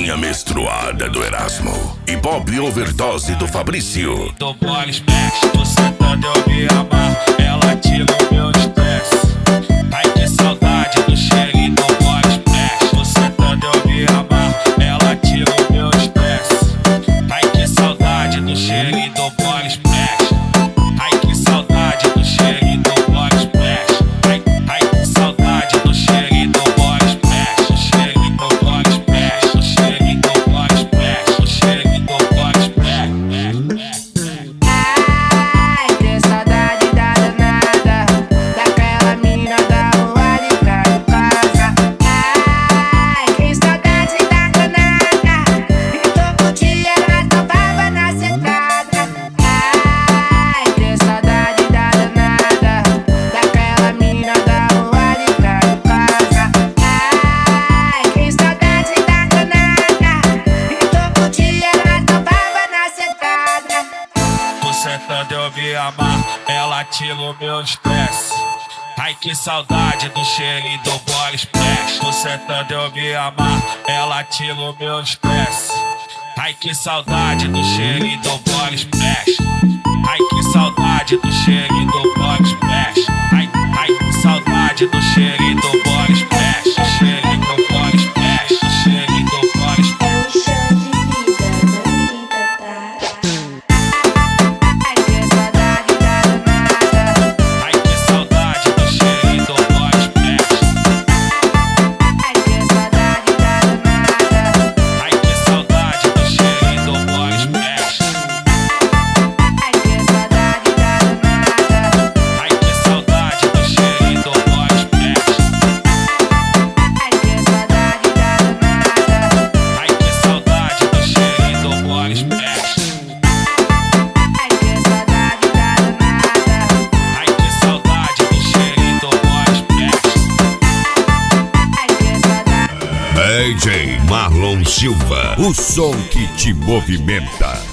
Maconha menstruada do Erasmo e Pop Overdose do Fabrício. Tô pole splash, tô sentando eu me amar. Ela tira o meu estresse. Ai que saudade do cheirinho do pole splash. Tô sentando eu me amar. Ela tira o meu estresse. Ai que saudade do cheirinho do pole splash. Ai que saudade do cheirinho do pole splash. Ai que saudade do cheirinho do pole splash. O cheirinho do pole splash. O cheirinho do pole splash. O cheirinho do pole splash. Ai, que saudade da danada, daquela mina da rua de trás de casa. Ai, que saudade da danada, e todo dia nós topava na cidade. Ai, que saudade da danada, daquela mina da rua de trás de casa. Ai, que saudade da danada, e todo dia nós topava na cidade. Tô sentando eu me amar, ela tira o meu estresse. Ai que saudade do cheirinho do pole splash. Tô sentando eu me amar, ela tira o meu estresse. Ai que saudade do cheirinho do pole splash. Ai que saudade do cheirinho do pole splash. Ai que saudade do cheirinho do pole splash. O cheirinho do pole splash. O cheirinho do pole splash. É um chão de vida, não vida, tá? Ai, que saudade da danada. Ai que saudade do cheirinho do pole splash. Ai, que saudade da danada. Ai que saudade do cheirinho do pole splash. Ai, que saudade da danada. Ai que saudade do cheirinho do pole splash. Ai, que saudade da danada. Ai que saudade do cheirinho do pole splash. Ai, que saudade da danada. Ai que saudade do cheirinho do pole splash. Ai, que saudade. DJ Marlon Silva, o som que te movimenta.